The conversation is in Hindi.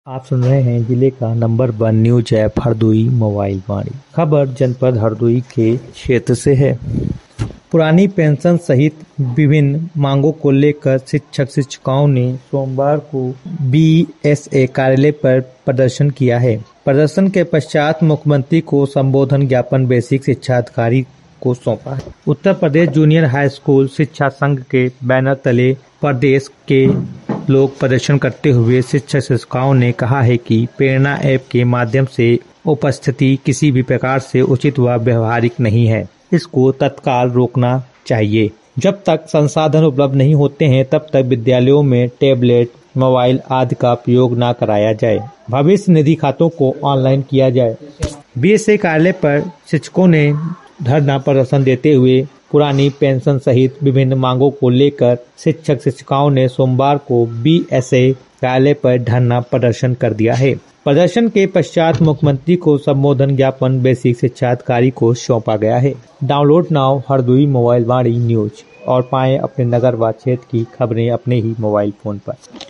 आप सुन रहे हैं जिले का number 1 news app Hardoi mobile Vaani. खबर जनपद हरदोई के क्षेत्र से है। पुरानी पेंशन सहित विभिन्न मांगों को लेकर शिक्षक शिक्षिकाओं ने सोमवार को बीएसए कार्यालय पर प्रदर्शन किया है। प्रदर्शन के पश्चात मुख्यमंत्री को संबोधन ज्ञापन बेसिक शिक्षा अधिकारी को सौंपा है। Uttar Pradesh junior high school शिक्षा संघ के बैनर तले प्रदेश के लोग प्रदर्शन करते हुए शिक्षक शिक्षिकाओं ने कहा है कि प्रेरणा ऐप के माध्यम से उपस्थिति किसी भी प्रकार से उचित व व्यवहारिक नहीं है। इसको तत्काल रोकना चाहिए। जब तक संसाधन उपलब्ध नहीं होते हैं तब तक विद्यालयों में टैबलेट, मोबाइल आदि का उपयोग न कराया जाए। भविष्य निधि खातों को ऑनलाइन किया जाए। बीएसए कार्यालय पर शिक्षकों ने धरना प्रदर्शन देते हुए पुरानी पेंशन सहित विभिन्न मांगों को लेकर शिक्षक शिक्षिकाओं ने सोमवार को बीएसए कार्यालय पर धरना प्रदर्शन कर दिया है। प्रदर्शन के पश्चात मुख्यमंत्री को संबोधन ज्ञापन बेसिक शिक्षा अधिकारी को सौंपा गया है। Download now Hardoi mobile Vaani news और पाएं अपने नगर व क्षेत्र की खबरें अपने ही मोबाइल फोन पर।